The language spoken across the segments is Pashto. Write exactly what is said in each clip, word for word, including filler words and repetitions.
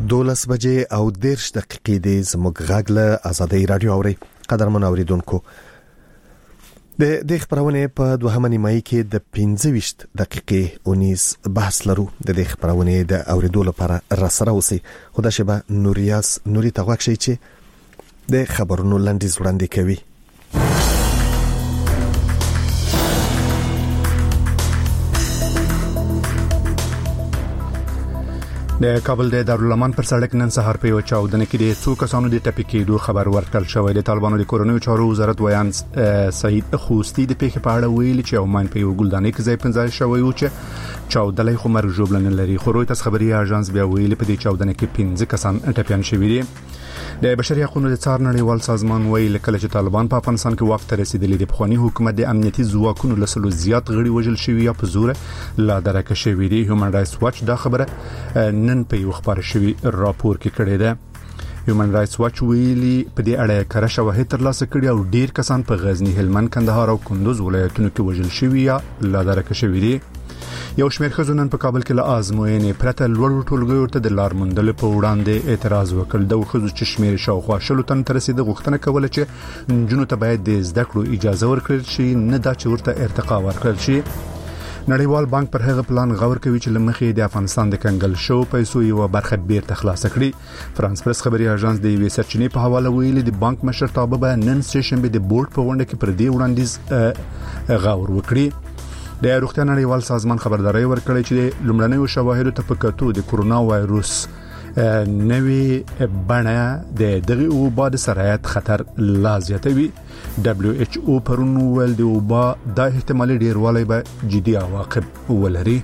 دولس بجې او دیرش دقیقې دې زموږ غږ له آزادۍ رادیو اوري. قدرمن اوریدونکو، د دې خبرونه په دوهمه نیمایي کې د پنځه ویشت دقیقې اونیز بحث لرو. د دې خبرونه د اوریدو لپاره را سره اوسئ. خدا شبه نوریاس نوري تغوښ شي چې د خبرونو لنډیز وړاندې کوي. د کابل د دارالمان پر سړک نن سهار په یو چاودنه کې د څو کسانو د ټپي کېدو خبر ورکړل شوی. د طالبانو د کورونو چارو وزارت ویان سعید خوستی د پیښې په اړه ویل چې عمان په یو ګلدانې کې ځای پنځه شوی او چې چاودلې خو مرګ جوړل نه لري. خو رویترز خبري اژانس بیا ویل په دې چاودنه کې پنځه کسان ټپيان شوي دي. د بشري حقوقو د څار نړیوال سازمان ویل کله چې طالبان په افغانستان کې وخت رسیدلی د بخونی حکومت د امنیتي ځواکونو له سلو زیات غړي وژل شوی یا په زور لا درکه شوی دي. هیومن رائټس واچ دا خبره نن په یو خبر شوی راپور کې کړی ده. هیومن رائټس واچ ویلي په دې اړه کړه شواهد ترلاسه کړي او ډیر کسان په غزنی، هلمند، کندهار او کندوز ولایتونو کې وژل شوی یا لا درکه شوی دي. یو شمېر خزونن په کابل کې له ازموینې پرته لوړ ټولګیو ته د لار موندل په وړاندې اعتراض وکړ. د خزو چې شمېر شاوخوا شلو تن تر رسیدو غوښتنه کوله چې جنونو ته باید د زده کړو اجازه ورکړل شي، نه دا چې ورته ارتقا ورکړل شي. نړیوال بانک پر هغه پلان غور کوي چې لمخې د افغانستان د کنګل شو پیسو یو برخه بیرته خلاص کړي. فرانس پریس خبري اژانس د وی سرچینې په حواله ویلي د بانک مشرتابه به نن سشنبه د بورډ په غونډه کې پر دې وړاندیز غور وکړي. د روغتیا نړیوال سازمان خبرداري ورکړی چې لومړنیو شواهدو ته په کتو د کورونا وایروس نوې بڼه د دغه وبا د سرایت خطر لا زیاتوي. دبليو ایچ او پرون ویل د وبا د احتمالي ډیروالی به جدي عواقب ولري.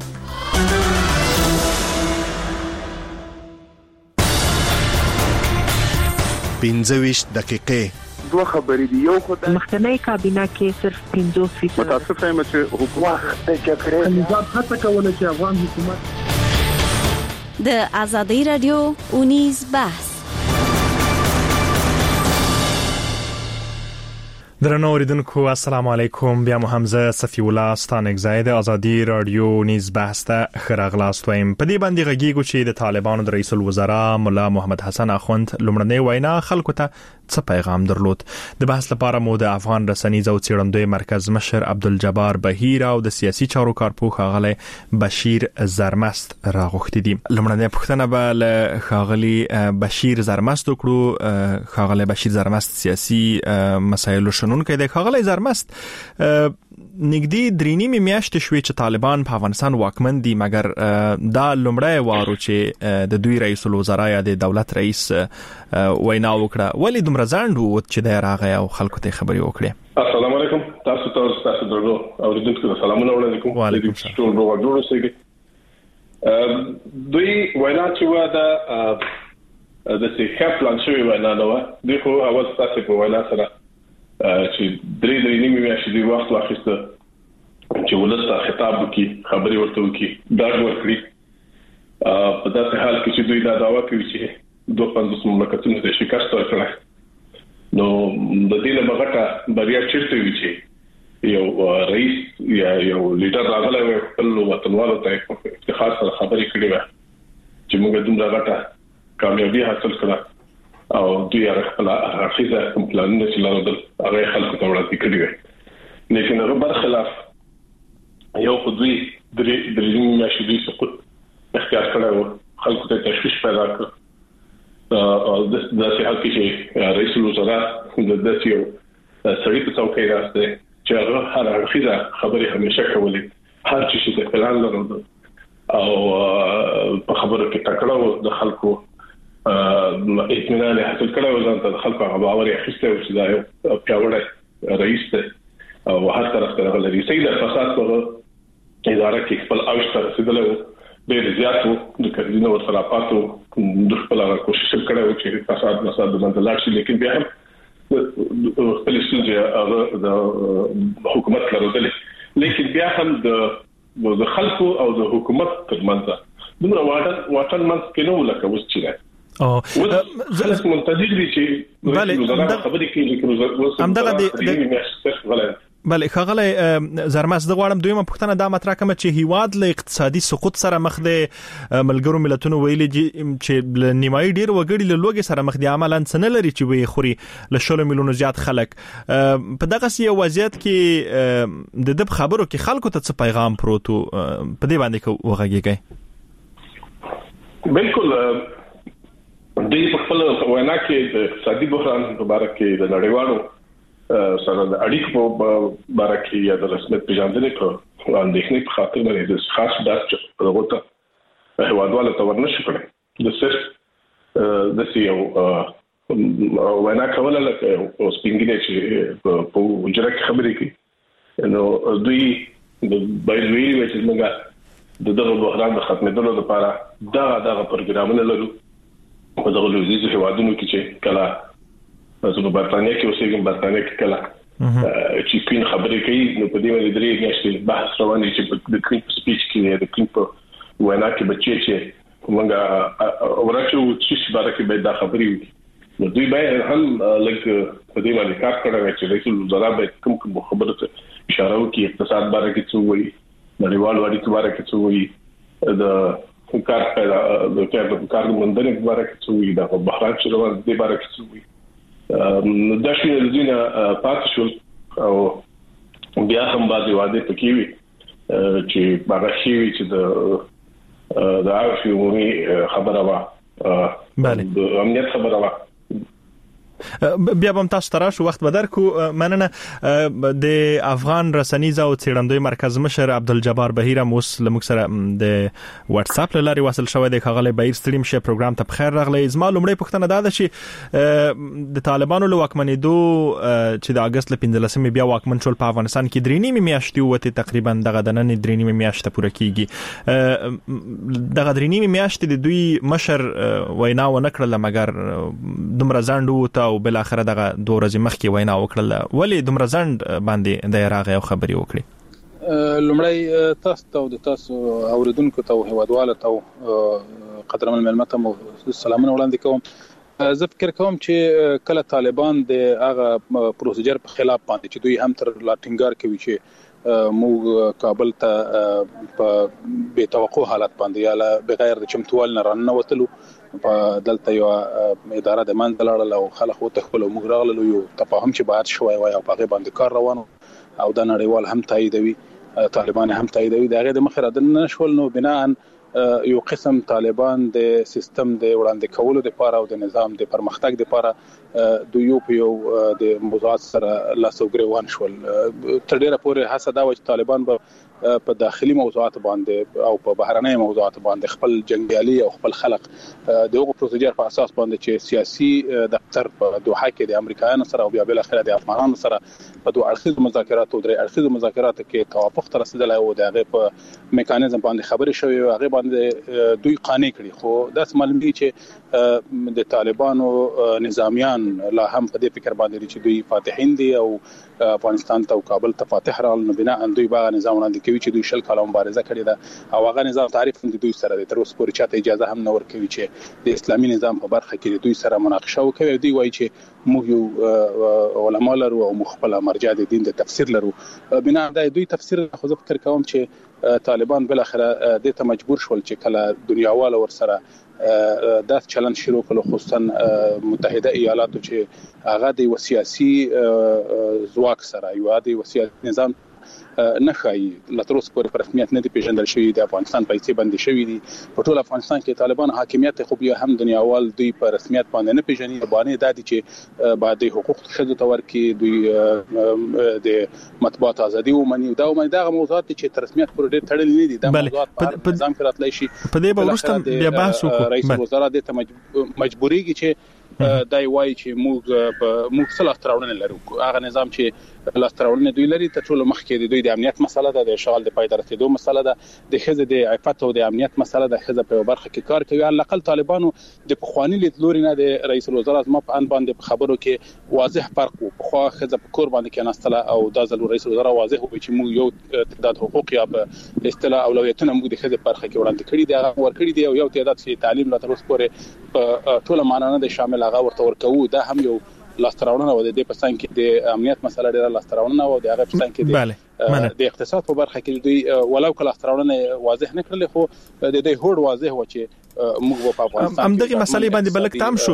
پنځه ویشت دقیقې دوه خبرې دي. یو خدای مخکنی کابینه کې صرف پنځوس فیصد متاسفه یم چې حکومت د جګړې نظام هڅه کوله چې افغان حکومت د آزادۍ رادیو اونیز بحث. درنو اوریدونکو السلام علیکم. بیا مو حمزه صفی الله ستانک زاید آزادی رادیو نیز بحث ته خراغلاست وایم. په دې باندې غږیږو چې د طالبانو د رئیس الوزرا مولا محمد حسن اخوند لومړنۍ وینا خلکو ته څه پیغام درلود. د بحث لپاره مو د افغان رسنیزو څېړندوی مرکز مشر عبدالجبار بهیر او د سیاسي چارو کارپوه ښاغلی بشیر زرمست راغوښتي دي. لومړنۍ پوښتنه به له ښاغلي بشیر زرمست وکړو. ښاغلی بشیر زرمست سیاسي مسایلو شنونکی دی. ښاغلی زرمست، نږدې درې نیمې میاشتې شوې چې طالبان په افغانستان واکمن دي، مګر دا لومړی وارو چې د دوی رئیس الوزرا یا د دولت رئیس وینا وکړه. ولې دومره ځنډ و چې دی راغی او خلکو ته خبرې وکړي؟ السلام علیکم. تاسو ته تاسو درو اوریدونکو ته سلامونه وړاندې کوم. وعلیکم السلام. ټول ورو جوړ اوسئ. دوی وینا چې و دا د څه پلان شوی وینا نه و. دوی خو اول تاسو په وینا سره چې درې درې نیمې میاشتې دی وخت واخیسته چې ولسته خطاب وکړي، خبرې ورته وکړي، ډاډ ورکړي. په داسې حال کې چې دوی دا دعوا کوي چې دوه پنځوس مملکتونو ته شکست ورکړی، نو د دې له بغټه بریا چیرته وي چې یو رئیس یا یو لیډر راغلی وي خپل وطنوالو ته افتخار سره خبرې کړې وي چې موږ دومره غټه کامیابي حاصل کړه او دوی هغه خپل اخیزه کوم پلانونه چې لرل هغه خلکو ته وړاندې کړی وي. لیکن هغه برخلاف یو خو دوی درې درې میاشتې دوی سقوط اختیار کړی و، خلکو ته تشویش پیدا کړ. او د داسې حال کې چې رئیس الوزرا د داسې یو سړي په څوکۍ راځي چې هغه هر اخیزه خبرې همیشه کولې، هر څه چې پلان لرل او په خبرو کې تکړه و، د خلکو اطمینان حاصل کړو، ځان ته خلکو هغه باور یې اخیسته چې دا یو پیاوړی رئیس دی او هر طرف ته غلري. سید فساد په اداره کې خپل اوج ته رسیدلی و، ډېر زیات و، د کډینو ورسره پاتو د خپل کوشش کړو چې فساد فساد د منځ لاړ شي. لیکن بیا هم خپل ستونزې هغه د حکومت لرلې، لیکن بیا هم د خلکو او د حکومت ترمنځ دومره واټن واټن منځ کې نه ولکه اوس چې او خلک منتظر دي چې بله خبرې کوي، لیکن همدغه د بله خغله زرماس د غواړم دویمه پوښتنه دا مطرح کوم چې هیواد له اقتصادي سقوط سره مخ دی. ملګرو ملتونو ویلي چې نیمایي ډیر وګړي له لوګي سره مخ دي، عملاً څه نه لري چې وي خوري له شلو میلیونو زیات خلک. په دغه سي وضعیت کې د دب خبرو کې خلکو ته څه پیغام پروتو په دې باندې کو وغږیږي؟ بالکل د خپل وینا کې د اقتصادي بحران په اړه کې د نړیوالو سره د اړیکو په اړه کې یا د رسمیت پیژندنې په اندېښنې په خاطر باندې د خاص داس وروته هیوادوالو ته ورنشي کړي. د صرف د سیو وینا کوله لکه او سپینګلې چې په وجره کې خبرې کوي نو دوی د بایلوي چې موږ د دغه بحران د ختمېدلو لپاره دا دغه پروګرامونه لرو په دغه لویدیځ هیوادونو کې چې کله زه په برتانیې کې اوسېږم، برتانیې کې کله چې کین خبرې کوي نو په دې باندې درې میاشتې بحث روان دي چې د کین په سپیچ کې د کین په وینا کې بچي چې موږ ورچو چې باره کې به دا خبرې وکړي. نو دوی به هم لکه په دې باندې کار کړی چې رئیس الوزرا به کوم کوم خبرو ته اشاره وکړي، اقتصاد باره کې څه وایي، نړیوالو اړیکو باره کې څه وایي، د کار د کار د کار مندنې باره کې څه وایي، د بحران چې روان دي باره کې څه وایي. دا شي د دینه پاتې شو او بیا هم بعضي واده پکې وي چې هغه شی چې د د عارفي عمومي خبره وا بله د امنیت خبره وا بیا هم تاسو تراشو وخت بدر کو مننه. د افغان رسنیز او څېړندوی مرکز مشر عبدالجبار بهیر موس لمک سره د واتس اپ لاري وصل شوی دی. خغله بهیر ستریم شه پروګرام ته بخیر راغلی. زما لومړی پوښتنه دا ده چې د طالبانو له واکمنېدو چې د اگست ل پنځلسمې بیا واکمن شول په افغانستان کې درې نیمه میاشتې وته تقریبا دغه د نن درې نیمه میاشتې پوره کیږي. دغه درې نیمه میاشتې د دوی مشر وینا و نکړل مګر دومره ځانډ وته او بل اخر دغه دوه ورځې مخکې وینا وکړه. ولې دومره ځند باندې د راغې او خبري وکړي؟ لومړی تاسو ته د تاسو اوریدونکو ته او هیوادوالو ته قدرمن ملمت مو سلامونه وړاندې کوم. زه فکر کوم چې کله طالبان د هغه پروسیجر په خلاف باندې چې دوی هم تر لا ټینګار کوي چې مو کابل ته په بے توقع حالت باندې یا بغیر د چمتووال نه رانه وتلو په دلته یو اداره د مان دلاړه او خلک وته خپل مغراغله یو تفاهم چې باید شوی وای او په باندې کار روانو او د نړیوال هم تاییدوي، طالبان هم تاییدوي. دا غیر د مخ را دنه شول نو بناء یو قسم طالبان د سیستم د وړاندې کولو لپاره او د نظام د پرمختګ لپاره د یو په یو د موضوعات سره لاسوګریوان شول. تر ډیره پورې هڅه دا و چې طالبان به په داخلي موضوعات باندې او په بهرنۍ موضوعات باندې خپل جنگیالي او خپل خلق دغه پروسیجر په اساس باندې چې سیاسي دفتر په دوحه کې د امریکایانو سره او بیا بل اخر د افغانانو سره په دوه اړخیز مذاکرات او درې اړخیز مذاکرات کې توافق تر رسیدلی او دغه په میکانیزم باندې خبرې شوې او هغه باندې دوی قانع کړي. خو داس معلوم دي چې د طالبانو نظامیان لا هم په دې فکر باندې چې دوی فاتحین دي او افغانستان ته او کابل ته فاتح راول نو بنا ان دوی باغ نظام وړاندې کوي چې دوی شل کاله مبارزه کړې ده او هغه نظام تعریف هم دوی سره د تر اوسه پورې چاته اجازه هم نه ورکوي چې د اسلامي نظام په برخه کې دوی سره مناقشه وکړي. دوی وایي چې موږ یو علما لرو او مخبل مرجع د دین د تفسیر لرو. بنا د دوی تفسیر خو زه فکر کوم چې طالبان بل اخره د ته مجبور شول چې کله دنیاواله ور سره دا چلن شروع کړو، خصوصا متحده ایالاتو چې هغه د سیاسي ځواک سره یو عادي سیاسي نظام نه خایي لتروس پورې په رسمیت نه دی پیژندل شوی. د افغانستان پیسې بندي شوی دي په ټول افغانستان کې. طالبان حاکمیت خو بیا هم دنیاوال دوی په رسمیت باندې نه پیژني. باندې د دې چې بعد حقوق شذ تور کې دوی د مطبوعات ازادي ومني دا ومني دا موضوعات چې تر رسمیت پورې ډېر تړلې نه دي. دا موضوعات په نظام کې راتلای شي. په دې به وروسته بیا بحث وکړو. رئیس وزرا د ته مجبوريږي چې دای وای چې موږ په موږ سره تراوړنه لرو. هغه نظام چې لاستراوړنه دوی لري ته ټول مخ کې دوی د امنیت مسله ده، د شغل د پایدار رسیدو مسله ده، د خزه د عفت او د امنیت مسله ده. خزه په برخه کې کار کوي. الاقل طالبانو د پخوانی لیدلوري نه د رئیس الوزرا ما په ان باندې په خبرو کې واضح فرق وو. په خو خزه په کور باندې کې ناستله او د ځل رئیس الوزرا واضح وو چې موږ یو تعداد حقوق یا په اصطلاح اولویتونه موږ د خزه په برخه کې وړاندې کړی دي، هغه ور کړی دي او یو تعداد چې تعلیم لا تر اوسه پورې ټول معنی نه شامل هغه ورته ورکوو. دا هم یو لاستراوړنه و د دې په څنګ کې د امنیت مسله ډیره لاستراوړنه و د هغه په څنګ کې د اقتصاد په برخه کې دوی ولو کله لاستراوړنه واضح نه کړل خو د دې هوډ واضح و چې موږ په افغانستان هم دغه مسلې باندې بلک تام شو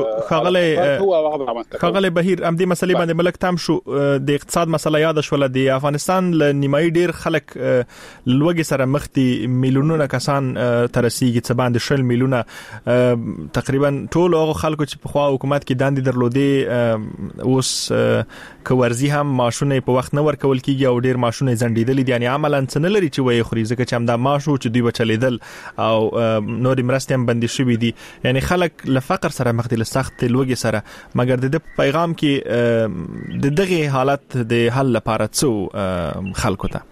خغله خغله بهیر هم دې مسلې باندې بلک تام شو د اقتصاد مسله یاد شول د افغانستان ل نیمای ډیر خلک لوګي سره مختی میلیونونه کسان ترسيږي څه باندې شل میلیونه تقریبا ټول هغه خلکو چې په خوا حکومت کې داندې درلودي اوس کورزي هم ماشونه په وخت نه ورکول کیږي او ډیر ماشونه زندیدل دي یعنی عملاً څه نه لري چې وایي خوري ځکه چې هم دا ماشو چې دوی بچلیدل او نور مرستې هم بندي شوې دي یعنی خلک له فقر سره مخ دي له سخت لوګي سره مګر د پیغام کې د دغه حالت د حل لپاره څو خلکو ته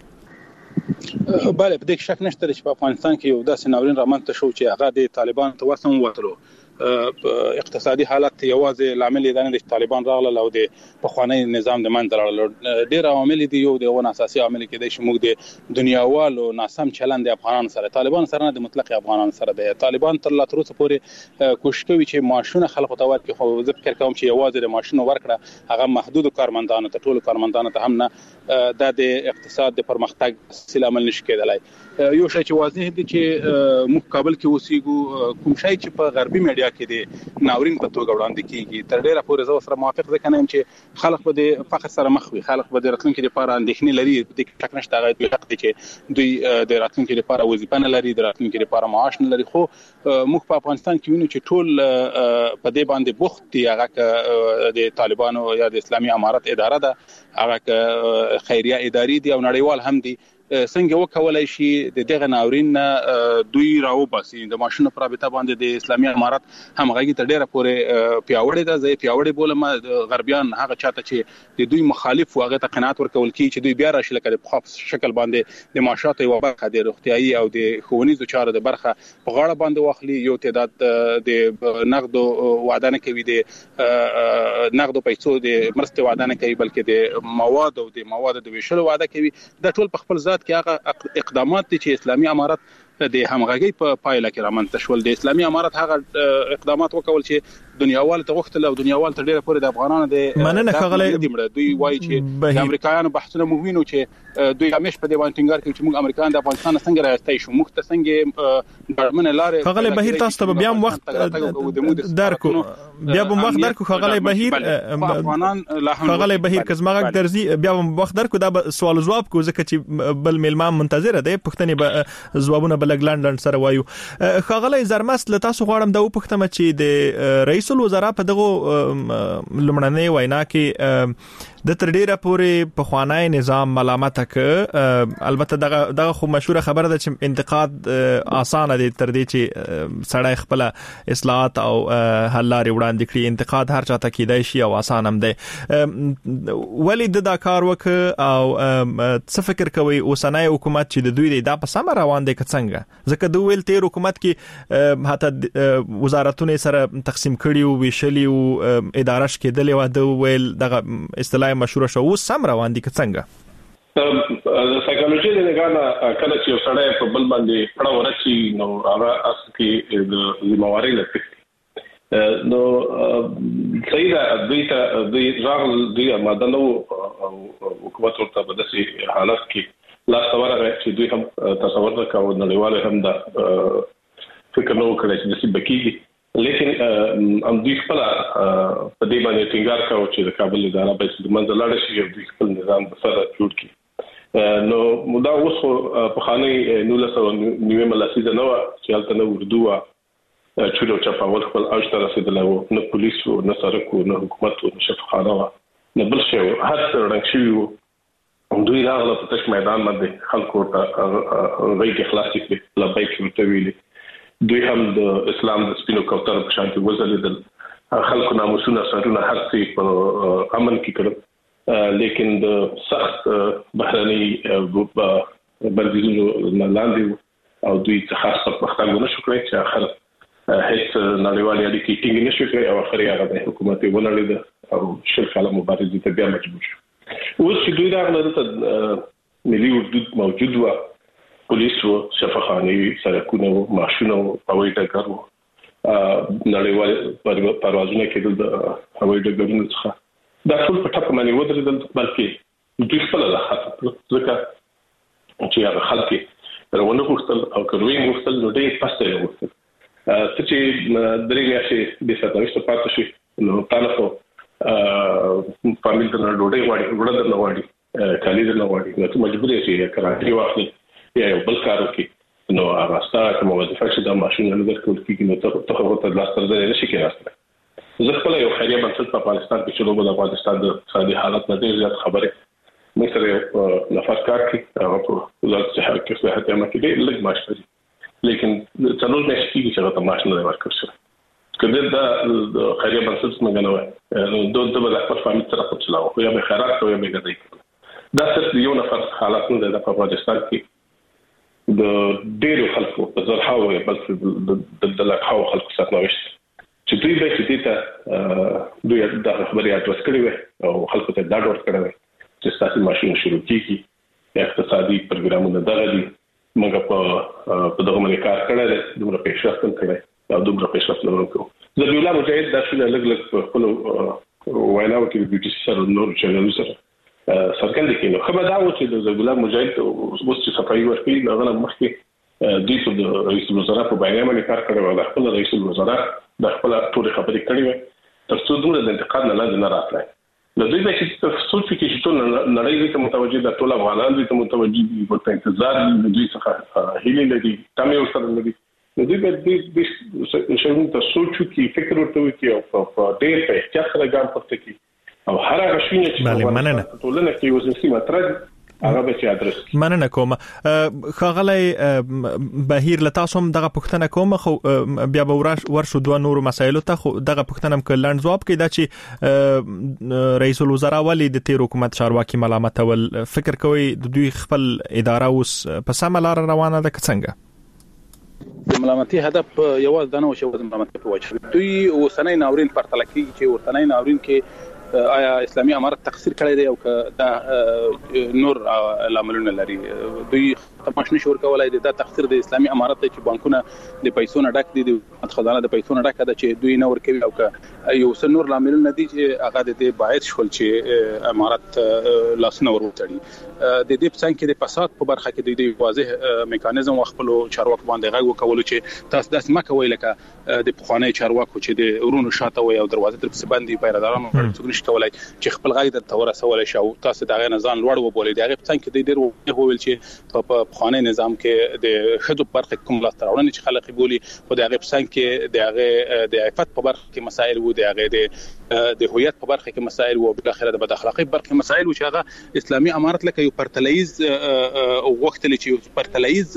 بله په دې شک نشته چې په افغانستان کې یو داسې ناورین رامنځته شو چې هغه د طالبان ته ورسم وته اقتصادي حالت یوازې لامل دی نه د طالبان راغله او د پخوانی نظام د منځ راغله ډیر عوامل دي یو د ون اساسي عامل کې د شموږ د دنیاوالو ناسم چلند د افغانانو سره طالبان سره نه د مطلق افغانانو سره دی طالبان تر لا تر اوسه پورې کوشش کوي چې ماشونه خلکو ته ورکړي خو زه فکر کوم چې یوازې د ماشونو ورکړه هغه محدود کارمندانو ته ټول کارمندانو ته هم نه د اقتصاد د پرمختګ سیل عمل نشي کېدلای یو شی چې واضح دي چې مقابل کې اوسېګو کوم شی چې په غربي میډیا کې دي ناورین په توګه وړاندې کیږي تر ډیره پورې زه سره موافق ځکه نه یم چې خلک به د فقر سره مخ وي خلک به د راتلونکي لپاره اندېښنې لري د ټک نشته هغه دوی حق دي چې دوی د راتلونکي لپاره وظیفه نه لري د راتلونکي لپاره معاش نه لري خو موږ په افغانستان کې وینو چې ټول په دې باندې بوخت دي هغه د طالبانو یا د اسلامي امارت اداره ده هغه خیریه اداري دي او نړیوال هم دي څنګه وکولای شي د دغه ناورین دوی راو باسي د ماشونو پر رابطه باندې د اسلامي امارت همغږي تر ډیره پورې پیاوړې ده زه پیاوړې بولم د غربیان هغه چاته چې د دوی مخالف واغې ته قناعت ورکول کی چې دوی بیا راشي لکه په خاص شکل باندې د معاشات یو برخه د روغتيایي او د ښوونیزو چارو د برخه په غاړه باندې واخلي یو تعداد د نقدو وعده نه کوي د نقدو پیسو د مرستې وعده نه کوي بلکې د مواد او د مواد د ویشلو وعده کوي دا ټول په خپل ذات کې هغه اقدامات دي چې اسلامي امارت د همغږي په پایله کې رامنځته شول د اسلامي امارت هغه اقدامات وکول چې دنیاوال ته وختل او دنیاوال ته ډیره پورې د افغانانو د مننه خغله دوی وایي چې د امریکایانو بحثونه موږ وینو چې دوی همیش په دې باندې ټینګار کوي چې موږ امریکایان د افغانستان څنګه راځي شو موږ ته څنګه ډارمنه لارې خغله بهیر تاسو ته بیا وخت درکو بیا به وخت درکو خغله بهیر خغله بهیر کزماغ درځي بیا به وخت درکو دا سوال جواب کو ځکه چې بل میلمان منتظر دی پښتني به جوابونه بلګلند سره وایو خغله زرمست له تاسو غواړم دا وپښتم چې د رئیس الوزرا په دغه لمړنۍ وینا کې د تر ډیره پورې په خوانای نظام ملامت ک البته دغه دغه خو مشهور خبره ده چې انتقاد اسانه دي تر دې چې سړی خپل اصلاحات او حل لارې وړاندې کړي انتقاد هر چاته کیدای شي او اسان هم دی ولی د دا کار وک او څه فکر کوي اوسنۍ حکومت چې د دوی د په سم روان دي څنګه ځکه دوی ول تیر حکومت کې حتی وزارتونه سره تقسیم کړي او ویشلي او ادارش کېدلې و د ویل دغه اصطلاح مشهور شو سم روان دي څنګه د سایکولوژي د نگاه کله چې سړی په بل باندې پړه ورچی نو هغه اصلي د ذمہواری لته نو صحیح ده دوی ته دوی راغل دوی مدنو حکومت ورته په داسې حالت کې لا تصور چې دوی هم تصور وکاو نړیواله هم دا فکر نو کړی چې د سبکیږي لیکن ام دوی خپل په دې باندې ټینګار کاوه چې د کابل اداره به د منځ لاړ شي او دوی خپل نظام به سره جوړ کړي نو مودا اوس په خانه نو له نیمه ملاسیده نو چې حالت نو اردو چورو چپاول خپل اوج ته رسیدلی وو نه پولیس وو نه سرک وو نه حکومت وو نه شفاخانه وو نه بل شی وو هر څه رنګ شوي وو دوی راغله په تش میدان باندې خلکو ته غوږ خلاص کړي لبیک ورته ویلي دوی هم د اسلام د سپینو کوتر په شان کې وزلیدل خلکو ناموسونه سرونه هر څه په امن کې کړل لیکن د سخت بهرني بندیزونو لاندې او دوی څخه خاص پرمختګ نشو کړی چې اخر هیڅ نړیوالې اړیکې ټینګ نشو کړی او اخر یې هغه د حکومت ولړید او شل کاله مبارزې ته بیا مجبور شو اوس چې دوی راغله د ملي حدود موجود و پولیس وو شفاخانه سرکونه وو ماشونه وو هوایي ډګر وو نړیوال پروازونه کېدل د هوایي ډګرونو څخه دا ټول په ټاپ باندې ودرېدل بلکې دوی خپل له خاطر ځکه چې هغه خلک روانه غوښتل او کروي غوښتل نو ډېر پاسته غوښتل چې درې میاشتې د ساتنې پاتې شي نو تاسو فامیل ته ډوډۍ وړي وړل نه وړي کالي نه وړي نو ته مجبور یې چې کراچي واخلي یا یو بل کار وکړي نو هغه ستاسو کوم وظیفه چې د ماشين نه درکول کیږي نو ته ته ته لاس تر ځای نشي کېږي. زه خپل یو خیریه بنسټ په افغانستان کې چې لوبه د افغانستان د اقتصادي حالت نه ډېر زیات خبره مې سره نفر کار کوي هغه په وزارت صحت کې صحت عامه کې ډېر لږ معاش لري لیکن څلور میاشتې کې چې هغه معاش نه ورکړل شي کله دا خیریه بنسټ څنګه نه وای نو دوه د خپل فامیل سره په چلاو خو یا به خیرات کوي یا به ګټي دا صرف یو نفر حالت نه ده په افغانستان کې د ډېرو خلکو په زرهاو بل د لکهاو خلکو ساتنويشت چې دوی به چې ته دوی د خبرې اډرس کړی وي او خلکو ته دا ډور کړی وي چې تاسو ماشين شروع کیږي اقتصادي پروګرامونه دغه دي موږ په په دغه باندې کار کړی دی دومره پیشرفت کړی او دومره پیشرفت لرونکو زه د ویلا مجاهد د شنه لګ لګ په خپل ویناو کې د بي ټي سي سره نور چینل سره سرګند کینو خبر دا و چې د ویلا مجاهد اوس چې صفایي ورکړي هغه مخکې دوی په رئیس الوزرا په بیان باندې کار کړی و د خپل رئیس الوزرا د خپل ټول خبرې کړې وي تر څو دوی د انتقاد نه لاندې نه راتلای نو دوی به چې سوچ کې چې ټول نړۍ ته متوجه د ټول افغانان دي ته متوجه دي په انتظار دي دوی څخه هیله لري تمه یو سره لري نو دوی به د شنو ته سوچ کې فکر ورته وکړي او په ډېر په احتیاط سره ګام پورته کړي او هر هغه شی چې ټولنه کې وزنسي مطرح هغه به چې ادرس مننه کوم خغلی بهیر لتاسوم دغه پښتنه کوم خو بیا به ورشو دوه نور مسایلو ته خو دغه پښتنه هم کلاند جواب کوي دا چې رئیس الوزرا ولی د تیر حکومت چارواکي ملامت ول فکر کوي د دوی خپل اداره اوس په سم لار روانه ده څنګه د ملامتي هدف یو ځانو شو د ملامتي په وجه دوی اوسنۍ ناورین پر تلکی چې ورتنۍ ناورین کې آیا اسلامي امارت تقصیر کړی دی او دا نور لاملونه لري دوی تماش نشي ورکولای دا تقصیر د اسلامي امارت چې بانکونه د پیسو نه ډک دي د خزانه د پیسو نه ډک ده چې دوی نه ورکوي او یو څو نور لاملونه دي چې هغه د باید شول چې امارت لاسنه وروټړي د دې څنګه کې د فساد په برخه کې د واضح میکانیزم خپل چارواکو باندې غږ وکول چې تاسو داس مکه ویل لکه د پخوانی چارواکو چې د ورونو شاته وي او دروازه تر څه باندې پیرادارانو څنګه کولای چې خپل غږ د تور سوال شو تاسو دغه نه ځان لوړ وبولې دغه څنګه کې د ډیر وویل چې په خانه نظام کې د خدو برخه کوم لا ترونه چې خلک بولی خو دغه څنګه کې دغه د عفت په برخه کې مسائل وو دغه د د هویت په برخه کې مسائل وو بل اخر د بد اخلاقی برخه مسائل وو چې هغه اسلامي امارت لکه یو پرتلایز او وخت لې چې پرتلایز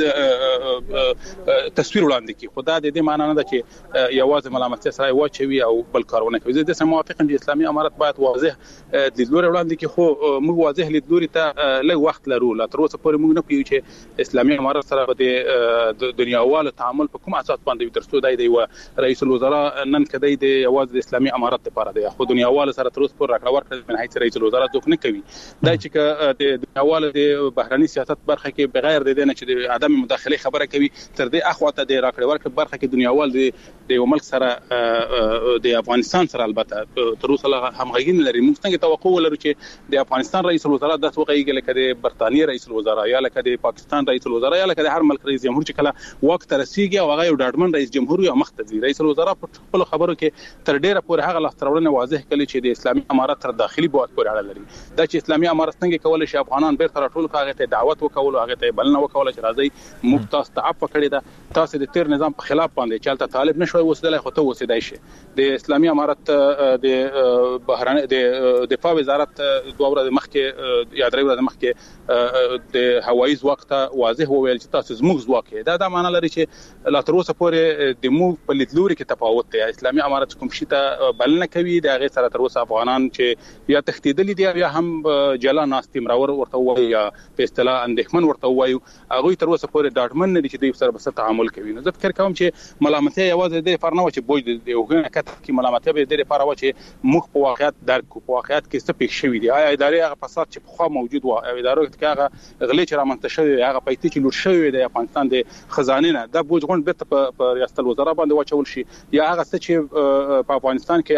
تصویر وړاندې کی خدا د دې معنی نه ده چې یوازې ملامتي سره واچوي او بل کارونه کوي زه د سم موافقم چې اسلامي امارت باید واضح لیدلوري وړاندې کې خو موږ واضح لیدلوري ته لږ وخت لرو لا تر اوسه پورې موږ نه پیو چې اسلامي امارت سره د دنیاوالو تعامل په کوم اساس باندې ترڅو دای دی و رئیس الوزرا نن کدی د یوازې د اسلامي امارت لپاره دی خو دنیاوالو سره تر اوسه پورې راکړه ورکړه من هیڅ رئیس الوزرا څوک نه کوي دا چې د دنیاوالو د بهرني سیاست برخه کې بغیر د دې نه چې د عدم مداخله خبره کوي تر دې اخواته د راکړه ورکړه برخه کې دنیاوال د یو ملک سره د افغانستان سره البته تر اوسه همغږي لري موږ څنګه توقع ولرو چې د افغانستان رئیس الوزرا د توقعي لکه د برتانیې رئیس الوزرا یا لکه د پاکستان رئیس الوزرا یا لکه د هر ملک رئیس جمهور چې کله وخت رسیدي او هغه یو ډاډمن رئیس جمهور یا مختزي رئیس الوزرا په خپل خبرو کې تر ډیره پورې هغه لاسترونه واضح کړي چې د اسلامي امارت تر داخلي بوت پورې اړه لري دا چې اسلامي امارت څنګه کولای شي افغانان بیرته راټول کړي هغه ته دعوت وکول هغه ته بلنه وکول چې راځي مفتاس تعفو کړي دا تاسو د تیر نظام په خلاف باندې چلته طالب نشوي وسدل خو ته وسیدای شي د اسلامي امارت د بهران د دفاع وزارت دوه ورځې مخکې یا درې ورځې مخکې د هوایي ځواک ته واضح وویل چې تاسو زموږ ځواک دا دا معنی لري چې لا تر اوسه پورې د مو په لیدلوري کې تفاوت دی اسلامي امارت کوم شي ته بلنه کوي د هغه سره تر اوسه افغانان چې یا تختیدلي دي یا هم جلا ناستمرور ورته وایي یا په اصطلاح اندېښمن ورته وایي هغه تر اوسه پورې ډاډمن نه دي چې دوی سره بس تعامل کوي نو زه فکر کوم چې ملامتي یوازې د فرنه و چې بوج د یو غنه کته کې ملامتي به د لپاره و چې مخ په واقعیت درک په واقعیت کې څه پېښ شوی دی آیا ادارې هغه فساد چې په خوا موجود و او ادارو کې هغه غلې چې رامنځته شوی هغه پیسې چې لوټ شوی دی افغانستان د خزانه نه د بوج غون بیرته په ریاست الوزرا باندې واچول شي یا هغه څه چې په افغانستان کې انارشیزم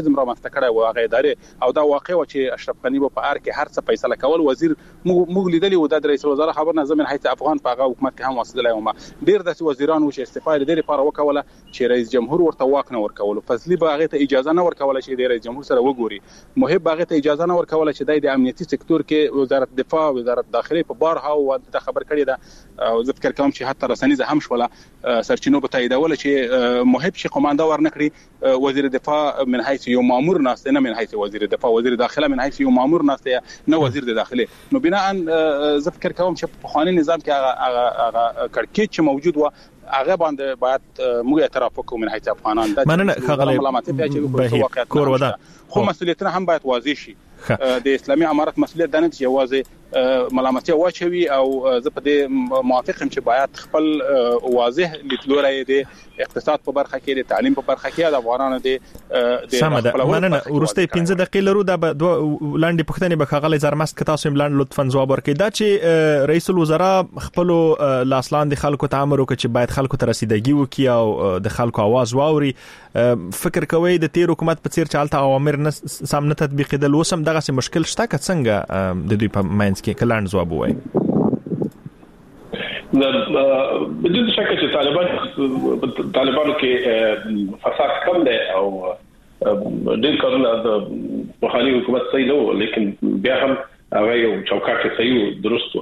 نظم رامنځته کړی و هغه ادارې او دا واقع و چې اشرف غنی په ار کې هر څه فیصله کول وزیر موږ لیدلی و د رئیس الوزرا خبر نه زمين حیث افغان په هغه حکومت کې هم واسطه و ما ډیر د وزیران و چې استعفا لري لپاره وکوله چې رئیس جمهور ورته واک نه ورکول فضلی به هغه ته اجازه نه ورکول چې د رئیس جمهور سره وګوري محب هغه ته اجازه نه ورکول چې د امنیتي سکتور کې وزارت دفاع وزارت داخلي په بارها او د خبر کړی دا او زه فکر کوم چې حتی رسنیزه هم شوله سرچینو به تاییدول چې محب چې قومانده ورنکړي وزیر دفاع من حيث یو مامور ناسته نه من حيث وزیر دفاع وزیر داخله من حيث یو مامور ناسته نه وزیر داخله نو بنا زه فکر کوم چې په قانوني نظام کې هغه هغه کړکېچ چې موجود و هغه باندې باید موږ اعتراف وکړو من حيث افغانان د ملامتي کور ودا خو مسؤلیتونه هم باید واضح شي د اسلامي امارت مسؤلیت دنه چې واضح ملامتي واچوي او زه په دې موافق هم چې باید خپل واضح لیدلوري د اقتصاد په برخه کې د تعلیم په برخه کې د افغانانو د سمده مننه ورسته پنځه دقیقې لرو د لاندې پښتنې به خغل زرمست ک تاسو ملاند لطفا جواب ورکړئ دا چې رئیس الوزرا خپل لاسلاند خلکو ته امر وکړي چې باید خلکو ته رسیدګي وکړي او د خلکو आवाज واوري فکر کوي د تیر حکومت په څیر چالت اوامر نه سم نه تطبیقېدل وسم دغه سي مشکل شته که څنګه د دوی په ماینس کې کلاند جواب وایي د بدون شک چې طالبان طالبانو کې فساد کم دی او ډېر کارونه د بخاري حکومت صحیح نه لیکن بیا هم هغه یو چوکاټ صحیح درست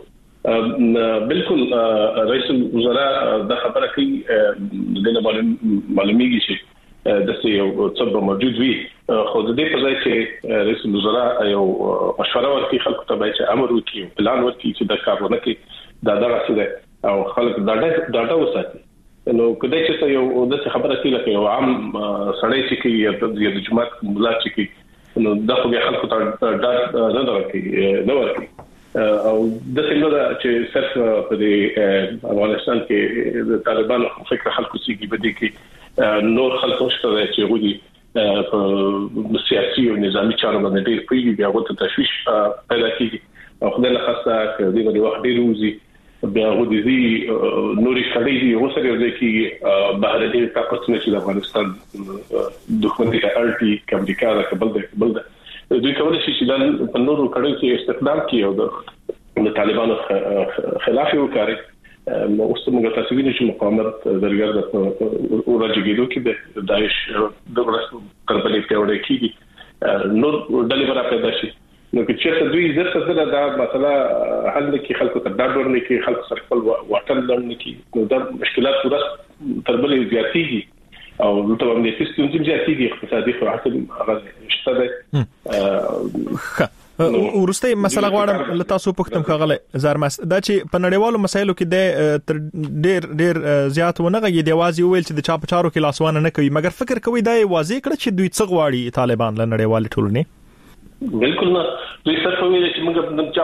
بالکل رئیس الوزرا د خبره کوي د معلومیږي چې د څه یو څه موجود وي خو د دې په ځای چې رئیس الوزرا یو مشوره ورکړي خلکو ته باید امر وکړي پلان ورکړي چې د کارونه کې دا دغه څه او خلک ډاډه ډاډه وساتي نو کله چې یو د خبره کوي لکه یو عام سړی چې کوي یا د جماعت ملا چې کوي نو د خو خلکو ته ډاډ نه ورکړي نه ورکړي او د څنګه چې صرف په دې افغانستان کې د طالبانو فکر خلکو سیږي بده کې نور خلکو شته چې غوډي په سیاسي او نظامی چارو باندې ډېر پیږي بیا غوته تشویش پیدا کیږي او خدای له خاصه کې د دې وخت ډېر وزي بیا غوډي دي نوري کړي دي اوس لري چې بهرني طاقت نه چې د افغانستان دښمنۍ ته اړتي امریکا د کابل د کابل د دوی کولای شي چې د پندورو کړي کې استخدام کوي او د طالبانو خلاف وکړي نو اوس موږ تاسو وینئ چې مقاومت درګر د ورځګیدو کې د داعش د ورسو تربلې په وړه کې نو ډلې برابر پیدا شي نو چې دوی زړه سره دا مسله حل کې خلکو ته ډاډ ورنه کې خلکو سره خپل واټن لرنه کې نو دا مشکلات ورس تربلې زیاتېږي او نو ته باندې سیستم چې زیاتېږي اقتصادي خواهد هغه شته ده ورسته مسله غواړم ل تاسو پختم خغله زرمس دا چې په نړیوالو مسایلو کې د ډېر ډېر زیات ونه غږی دی واځي ویل چې د چاپ چارو کې لاسوانه نه کوي مګر فکر کوي دا واځي کړ چې دوی څه غواړي طالبان له نړیوال ټولنې بالکل نه دوی څه کوي چې موږ د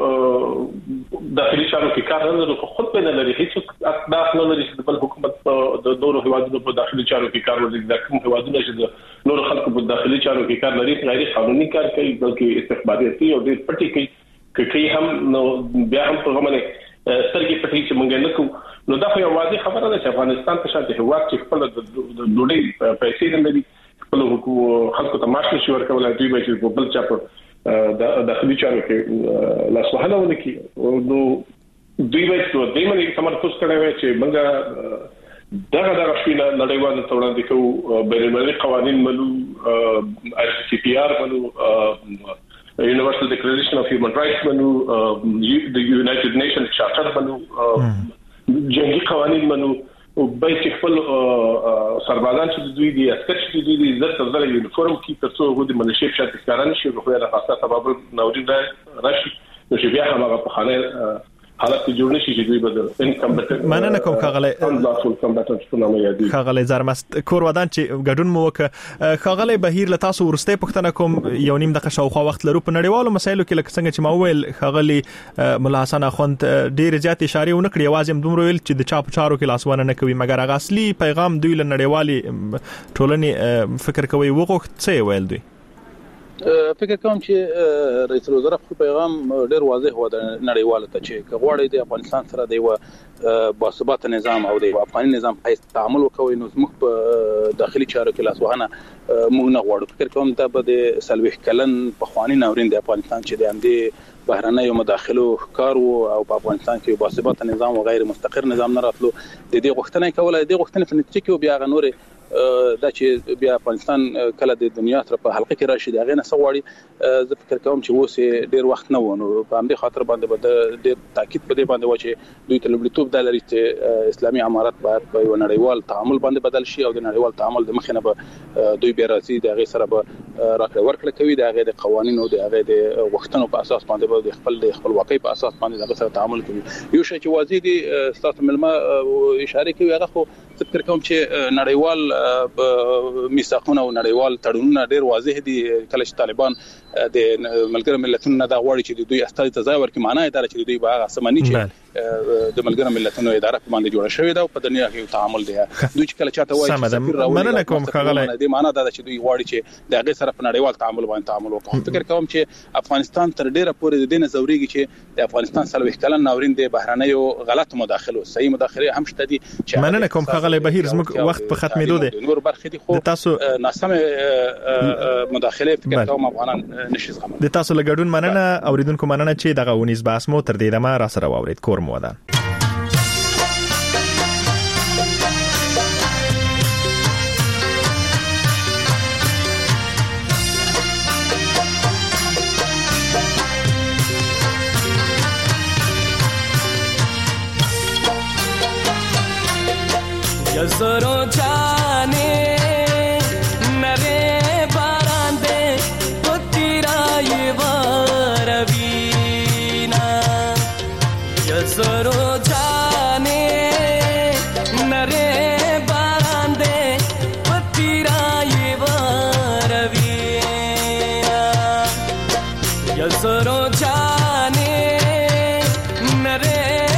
چاپ داخلي چارو کې کار نه لرو خو په نه لري هیڅ اقدام نه لري چې بل حکومت د نورو هیوادونو په داخلي چارو کې کار ولري د کوم هیوادونو چې نورو خلکو په داخلي چارو کې کار لري غیر قانوني کار کوي بلکې استخباراتي او د پټي کوي کوي هم نو بیا هم په غمنه سرګي پټي چې موږ نه کوو نو دا خو یو واضح خبره ده چې افغانستان په شان د هیواد چې خپل د ډوډۍ پیسې نه لري خپل خلکو ته معاش نشي ورکولای دوی به چې بل چا په د داخلي چارو کې لاس وهنه ونکي نو دوی به څه دوی باندې تمرکز کوي چې موږ دغه دغه شوینه نړیوال ته وړاندې کوو بینالمللي قوانين منو آی سی پی آر منو یونیورسل ډیکلریشن اف هیومن رائټس منو د یونایټډ نیشنز چارټر منو جنگي قوانين منو او به چې خپل سربازان چې دوی دي عسكر چې دوی دي زړه تر زړه یونیفورم کې تر څو غوډي منشي شات ښکاران شي خو دا خاصه سبب نوري ده راشي نو چې بیا هم هغه په حاله حالت جوړ نشي چې دوی بدل انکمبټنت مننه کوم خغله انلاسول کمبټنت په نامه یادي خغله زرمست کور ودان چې ګډون مو وک خغله بهیر له تاسو ورسته پښتنه کوم یو نیم دغه شاوخوا وخت لرو په نړیوالو مسایلو کې لکه څنګه چې ما ویل خغله مولا حسن اخوند ډیر زیات اشاره ونکړي وازم دومره ویل چې د چاپ چارو کې لاسونه نه کوي مګر هغه اصلي پیغام دوی له نړیوالي ټولنې فکر کوي وغوښت څه ویل دوی فکر کوم چې رئیس الوزرا خپل پیغام ډیر واضح و د نړیوالو ته چې غواړي د افغانستان سره د یو باثبات نظام او د افغاني نظام په تعامل وکوي نو زموږ په داخلي چارو کې لاسوهنه موږ نه غواړو. فکر کوم دا به د سلويخ کلن په خواني ناورین د افغانستان چې د اندې بهرنۍ مداخلو کار او په افغانستان کې باثبات نظام او غیر مستقر نظام نه راتلو د دې غوښتنې کولای د غوښتنې په نتیجه کې بیا غنوري دا چې بیا افغانستان کله د دنیا تر په حلقه کې راشي دا غي نه سغواړي. زه فکر کوم چې اوس ډیر وخت نه ونه په همدې خاطر باندې به د تاکید په دې باندې و چې دوی ته لومړیتوب د لري چې اسلامي امارات باید په یو نړیوال تعامل باندې بدل شي او د نړیوال تعامل د مخ نه به دوی بیا راځي د غي سره به راکړه ورکړه کوي د غي د قوانینو د غي د وختونو په اساس باندې به د خپل د خپل واقعي په اساس باندې د سره تعامل کوي. یو شی چې واضح دي ستاسو ملما اشاره کوي هغه خو فکر کوم چې نړیوال میثاقونه او نړیوال تړونونه ډیر واضح دي. کله چې طالبان د ملګرو ملتونو نه دا غواړي چې دوی استاد ته ځای ورکړي معنی دا چې دوی به سمني چې د ملګرو ملتونو اداره په باندې جوړه شوې ده او په دنیا کې تعامل دی. دوی چې کله چاته وایي چې مننه کوم خغله د معنی دا چې دوی غواړي چې د هغه سره په نړیوال تعامل باندې تعامل وکړي. فکر کوم چې افغانستان تر ډیره پورې د دې نظریږي چې د افغانستان سلوي کلن ناورین د بهرنۍ او غلط مداخله صحیح مداخله هم شته دي. مننه کوم خغله بهیر زموږ وخت په ختمېدو دی. نور برخې دي خو تاسو ناسمه مداخله فکر کوم افغانان نشي زغمل. د تاسو لګډون مننه اوریدونکو مننه چې دغه ونیز بحث مو تر دې دمه را سره واورید. کور مو ده. जसरो जाने नरे बारांदे पुत्रा ये वरवीना जसरो जाने नरे बारांदे पुत्रा ये वरवीना जसरो जाने नरे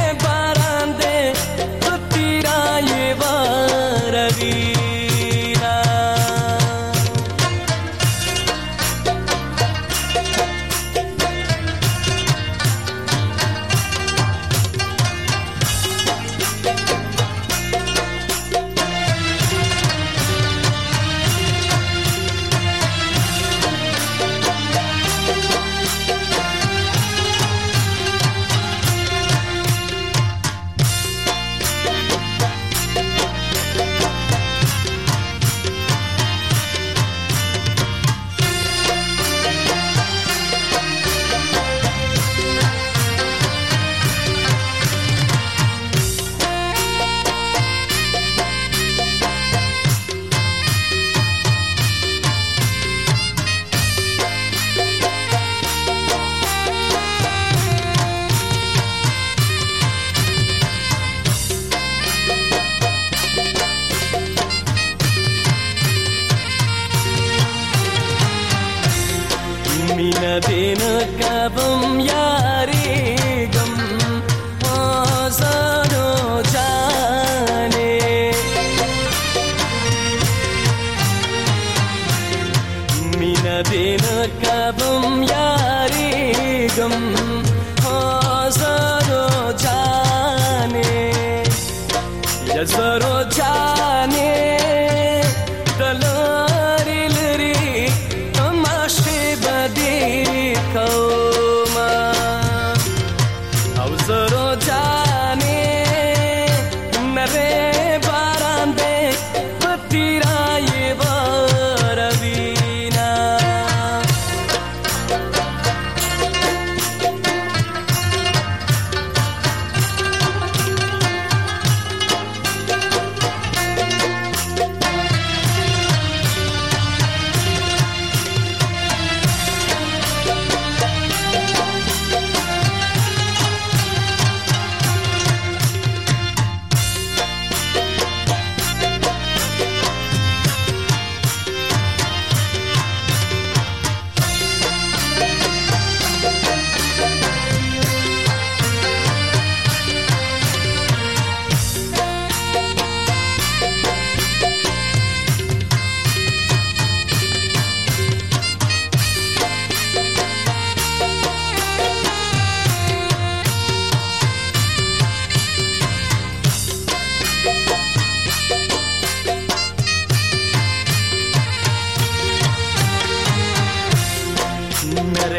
दिन कबम यारी गम आसानो जाने मीना दिन कबम यारी गम आसानो जाने यजरो जाने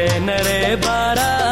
نره نره باران